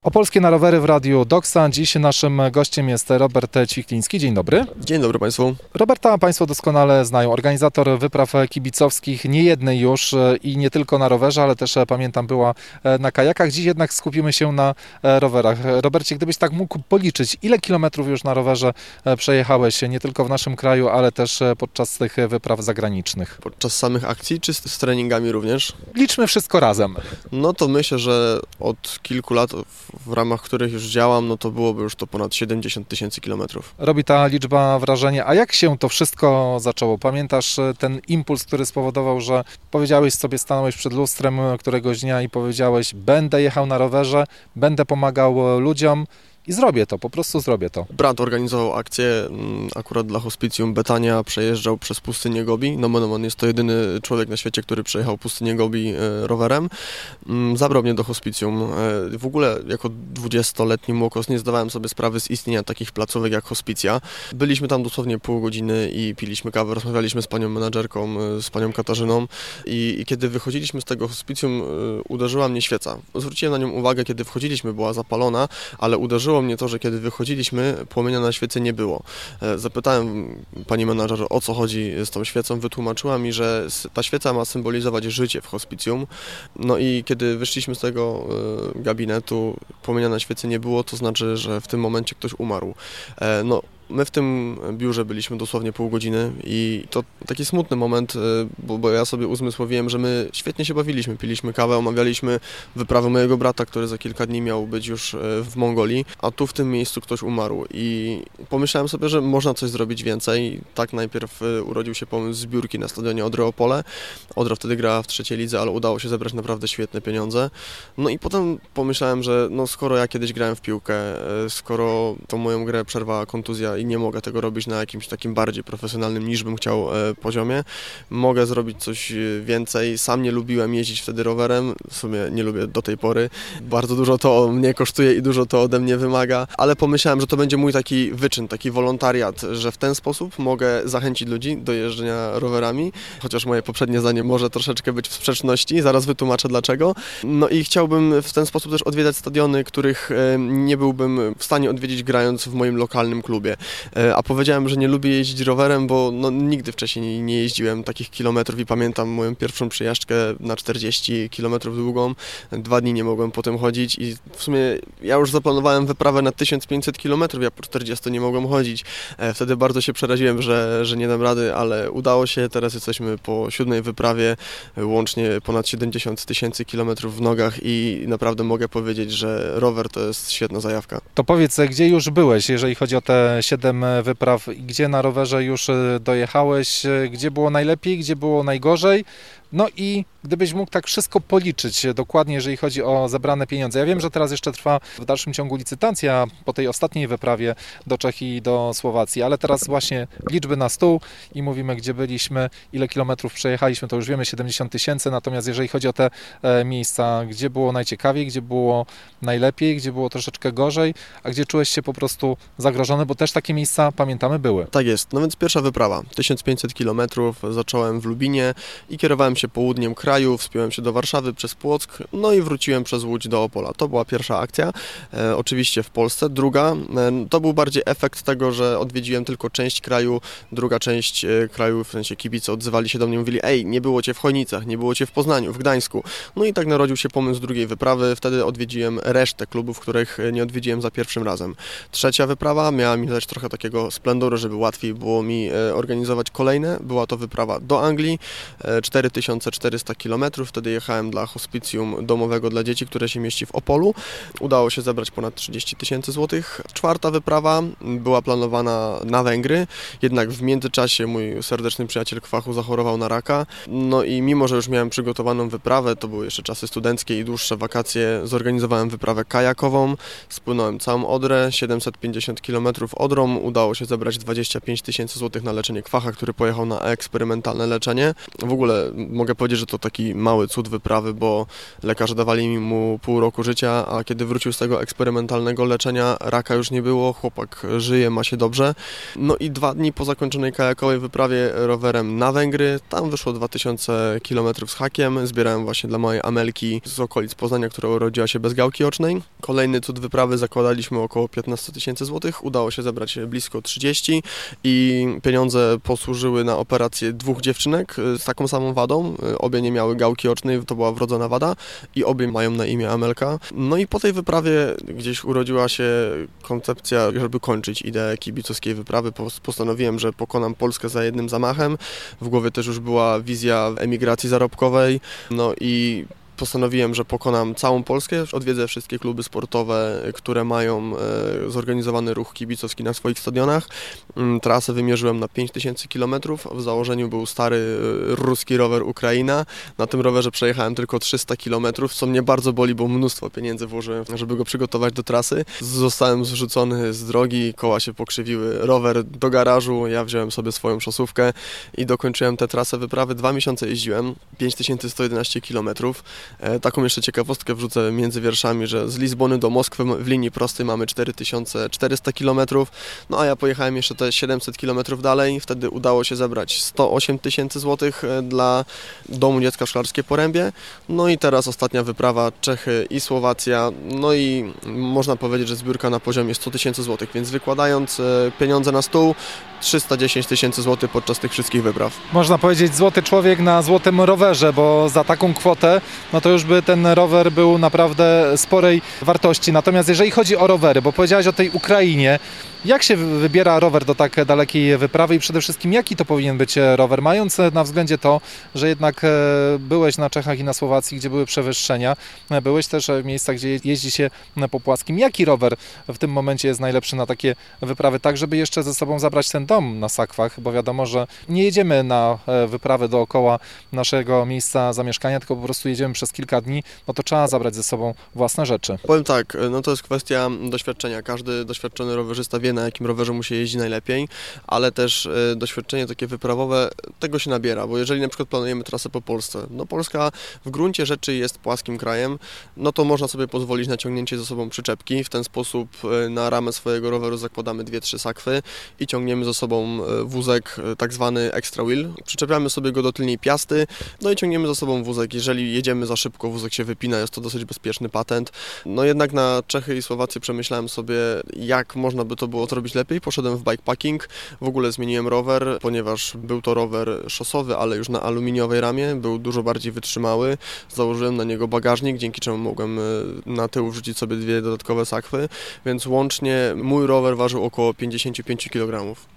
Opolskie na rowery w Radiu Doksa. Dziś naszym gościem jest Robert Ćwikliński. Dzień dobry. Dzień dobry Państwu. Roberta Państwo doskonale znają. Organizator wypraw kibicowskich, nie jednej już i nie tylko na rowerze, ale też pamiętam była na kajakach. Dziś jednak skupimy się na rowerach. Robercie, gdybyś tak mógł policzyć, ile kilometrów już na rowerze przejechałeś nie tylko w naszym kraju, ale też podczas tych wypraw zagranicznych? Podczas samych akcji czy z treningami również? Liczmy wszystko razem. No to myślę, że od kilku lat, w ramach których już działam, no to byłoby już to ponad 70 000 kilometrów. Robi ta liczba wrażenie. A jak się to wszystko zaczęło? Pamiętasz ten impuls, który spowodował, że powiedziałeś sobie, stanąłeś przed lustrem któregoś dnia i powiedziałeś: będę jechał na rowerze, będę pomagał ludziom i zrobię to, po prostu zrobię to. Brat organizował akcję akurat dla hospicjum Betania, przejeżdżał przez pustynię Gobi. On jest to jedyny człowiek na świecie, który przejechał pustynię Gobi rowerem. Zabrał mnie do hospicjum. W ogóle jako 20-letni młokos nie zdawałem sobie sprawy z istnienia takich placówek jak hospicja. Byliśmy tam dosłownie pół godziny i piliśmy kawę, rozmawialiśmy z panią menadżerką, z panią Katarzyną i kiedy wychodziliśmy z tego hospicjum, uderzyła mnie świeca. Zwróciłem na nią uwagę, kiedy wchodziliśmy, była zapalona, ale uderzyło mnie to, że kiedy wychodziliśmy, płomienia na świecy nie było. Zapytałem pani menadżer, o co chodzi z tą świecą, wytłumaczyła mi, że ta świeca ma symbolizować życie w hospicjum. No i kiedy wyszliśmy z tego gabinetu, płomienia na świecy nie było, to znaczy, że w tym momencie ktoś umarł. My w tym biurze byliśmy dosłownie pół godziny i to taki smutny moment, bo ja sobie uzmysłowiłem, że my świetnie się bawiliśmy, piliśmy kawę, omawialiśmy wyprawę mojego brata, który za kilka dni miał być już w Mongolii, a tu w tym miejscu ktoś umarł i pomyślałem sobie, że można coś zrobić więcej. Tak najpierw urodził się pomysł zbiórki na stadionie Odry Opole. Odra wtedy grała w trzeciej lidze, ale udało się zebrać naprawdę świetne pieniądze. No i potem pomyślałem, że skoro ja kiedyś grałem w piłkę, skoro tą moją grę przerwała kontuzja i nie mogę tego robić na jakimś takim bardziej profesjonalnym niż bym chciał poziomie. Mogę zrobić coś więcej. Sam nie lubiłem jeździć wtedy rowerem. W sumie nie lubię do tej pory. Bardzo dużo to mnie kosztuje i dużo to ode mnie wymaga, ale pomyślałem, że to będzie mój taki wyczyn, taki wolontariat, że w ten sposób mogę zachęcić ludzi do jeżdżenia rowerami, chociaż moje poprzednie zdanie może troszeczkę być w sprzeczności, zaraz wytłumaczę dlaczego. No i chciałbym w ten sposób też odwiedzać stadiony, których nie byłbym w stanie odwiedzić grając w moim lokalnym klubie. A powiedziałem, że nie lubię jeździć rowerem, bo nigdy wcześniej nie jeździłem takich kilometrów i pamiętam moją pierwszą przejażdżkę na 40 kilometrów długą. 2 dni nie mogłem potem chodzić i w sumie ja już zaplanowałem wyprawę na 1500 kilometrów, ja po 40 nie mogłem chodzić. Wtedy bardzo się przeraziłem, że nie dam rady, ale udało się. Teraz jesteśmy po 7. wyprawie, łącznie ponad 70 000 kilometrów w nogach i naprawdę mogę powiedzieć, że rower to jest świetna zajawka. To powiedz, gdzie już byłeś, jeżeli chodzi o te 7 wypraw, gdzie na rowerze już dojechałeś, gdzie było najlepiej, gdzie było najgorzej? No i gdybyś mógł tak wszystko policzyć dokładnie, jeżeli chodzi o zebrane pieniądze. Ja wiem, że teraz jeszcze trwa w dalszym ciągu licytacja po tej ostatniej wyprawie do Czech i do Słowacji, ale teraz właśnie liczby na stół i mówimy, gdzie byliśmy, ile kilometrów przejechaliśmy, to już wiemy, 70 000, natomiast jeżeli chodzi o te miejsca, gdzie było najciekawiej, gdzie było najlepiej, gdzie było troszeczkę gorzej, a gdzie czułeś się po prostu zagrożony, bo też takie miejsca, pamiętamy, były. Tak jest, no więc pierwsza wyprawa, 1500 kilometrów, zacząłem w Lubinie i kierowałem się południem kraju, wspiąłem się do Warszawy przez Płock, no i wróciłem przez Łódź do Opola. To była pierwsza akcja, oczywiście w Polsce. Druga, to był bardziej efekt tego, że odwiedziłem tylko część kraju, druga część kraju, w sensie kibice odzywali się do mnie i mówili: ej, nie było cię w Chojnicach, nie było cię w Poznaniu, w Gdańsku. No i tak narodził się pomysł drugiej wyprawy, wtedy odwiedziłem resztę klubów, których nie odwiedziłem za pierwszym razem. Trzecia wyprawa miała mi dać trochę takiego splendoru, żeby łatwiej było mi organizować kolejne. Była to wyprawa do Anglii, 4400 km, wtedy jechałem dla hospicjum domowego dla dzieci, które się mieści w Opolu. Udało się zebrać ponad 30 000 złotych. Czwarta wyprawa była planowana na Węgry, jednak w międzyczasie mój serdeczny przyjaciel Kwachu zachorował na raka. No i mimo, że już miałem przygotowaną wyprawę, to były jeszcze czasy studenckie i dłuższe wakacje, zorganizowałem wyprawę kajakową, spłynąłem całą Odrę, 750 km Odrą, udało się zebrać 25 000 złotych na leczenie Kwacha, który pojechał na eksperymentalne leczenie. W ogóle mogę powiedzieć, że to taki mały cud wyprawy, bo lekarze dawali mu pół roku życia, a kiedy wrócił z tego eksperymentalnego leczenia, raka już nie było, chłopak żyje, ma się dobrze. No i 2 dni po zakończonej kajakowej wyprawie rowerem na Węgry, tam wyszło 2000 km z hakiem, zbierałem właśnie dla mojej Amelki z okolic Poznania, która urodziła się bez gałki ocznej. Kolejny cud wyprawy zakładaliśmy około 15 000 złotych, udało się zebrać blisko 30 i pieniądze posłużyły na operację 2 dziewczynek z taką samą wadą. Obie nie miały gałki ocznej, to była wrodzona wada i obie mają na imię Amelka. No i po tej wyprawie gdzieś urodziła się koncepcja, żeby kończyć ideę kibicowskiej wyprawy. Postanowiłem, że pokonam Polskę za jednym zamachem. W głowie też już była wizja emigracji zarobkowej. No i postanowiłem, że pokonam całą Polskę, odwiedzę wszystkie kluby sportowe, które mają zorganizowany ruch kibicowski na swoich stadionach. Trasę wymierzyłem na 5000 km, w założeniu był stary ruski rower Ukraina. Na tym rowerze przejechałem tylko 300 km, co mnie bardzo boli, bo mnóstwo pieniędzy włożyłem, żeby go przygotować do trasy. Zostałem zrzucony z drogi, koła się pokrzywiły, rower do garażu, ja wziąłem sobie swoją szosówkę i dokończyłem tę trasę wyprawy. 2 miesiące jeździłem, 5111 km. Taką jeszcze ciekawostkę wrzucę między wierszami, że z Lizbony do Moskwy w linii prostej mamy 4400 km, no a ja pojechałem jeszcze te 700 km dalej, wtedy udało się zebrać 108 000 złotych dla Domu Dziecka Szklarskiej Porębie, no i teraz ostatnia wyprawa Czechy i Słowacja, no i można powiedzieć, że zbiórka na poziomie 100 000 złotych, więc wykładając pieniądze na stół, 310 000 złotych podczas tych wszystkich wypraw. Można powiedzieć złoty człowiek na złotym rowerze, bo za taką kwotę, no to już by ten rower był naprawdę sporej wartości. Natomiast jeżeli chodzi o rowery, bo powiedziałeś o tej Ukrainie, jak się wybiera rower do tak dalekiej wyprawy i przede wszystkim jaki to powinien być rower, mając na względzie to, że jednak byłeś na Czechach i na Słowacji, gdzie były przewyższenia, byłeś też w miejscach, gdzie jeździ się po płaskim. Jaki rower w tym momencie jest najlepszy na takie wyprawy, tak żeby jeszcze ze sobą zabrać ten dom na sakwach, bo wiadomo, że nie jedziemy na wyprawę dookoła naszego miejsca zamieszkania, tylko po prostu jedziemy przez kilka dni, no to trzeba zabrać ze sobą własne rzeczy. Powiem tak, no to jest kwestia doświadczenia. Każdy doświadczony rowerzysta wie, na jakim rowerze mu się jeździ najlepiej, ale też doświadczenie takie wyprawowe, tego się nabiera, bo jeżeli na przykład planujemy trasę po Polsce, no Polska w gruncie rzeczy jest płaskim krajem, no to można sobie pozwolić na ciągnięcie ze sobą przyczepki, w ten sposób na ramę swojego roweru zakładamy 2-3 sakwy i ciągniemy ze sobą wózek tak zwany extra wheel, przyczepiamy sobie go do tylnej piasty, no i ciągniemy ze sobą wózek. Jeżeli jedziemy za szybko, wózek się wypina, jest to dosyć bezpieczny patent. No jednak na Czechy i Słowację przemyślałem sobie, jak można by to było zrobić lepiej. Poszedłem w bikepacking, w ogóle zmieniłem rower, ponieważ był to rower szosowy, ale już na aluminiowej ramie, był dużo bardziej wytrzymały. Założyłem na niego bagażnik, dzięki czemu mogłem na tył wrzucić sobie 2 dodatkowe sakwy, więc łącznie mój rower ważył około 55 kg.